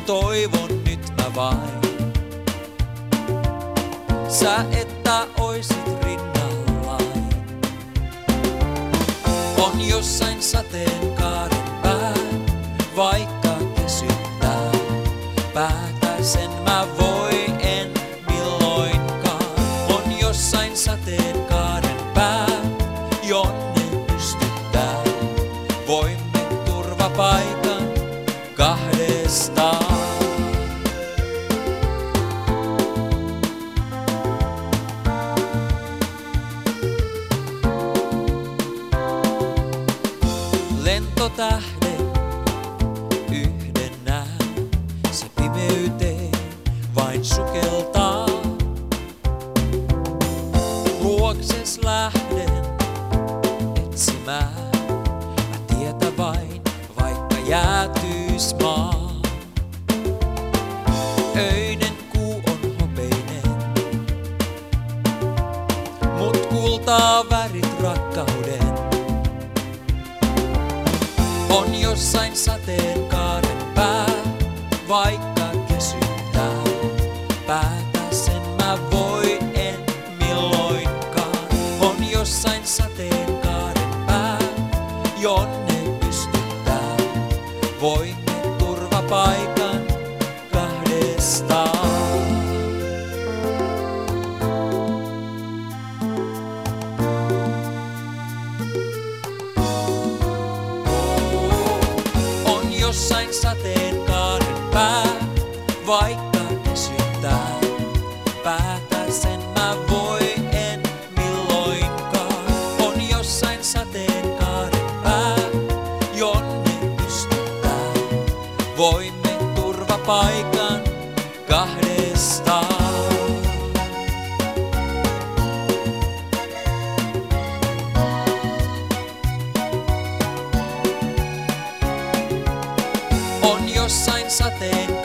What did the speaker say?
toivon nyt mä vain. Sä että oisit rinnallani. On jossain sateenkaaren pää, vaikka kesyttää. Päätäisen mä voi en milloinkaan. On jossain sateenkaaren pää, jonne pystyttää. Voimme turvapaikan kahdestaan. Lentotähden yhden näen, se pimeyteen vain sukeltaa. Luokses lähden etsimään, mä tietä vain, vaikka jäätyis maa. Öinen kuu on hopeinen, mut kultaa värit rakkauden. On jossain sateenkaaren pää, vaikka kesyttää. Päätäsen mä voi en milloinkaan. On jossain sateenkaaren pää, jonne pystyttää. Voimme turvapaikan kahdestaan. Jossain sateenkaaren pää, vaikka kesyttää. Päätäsen mä voi en milloinkaan. On jossain sateenkaaren pää, jonne pystyttää. Voimme turvapaikan kahdestaan. On jossain sateenkaaren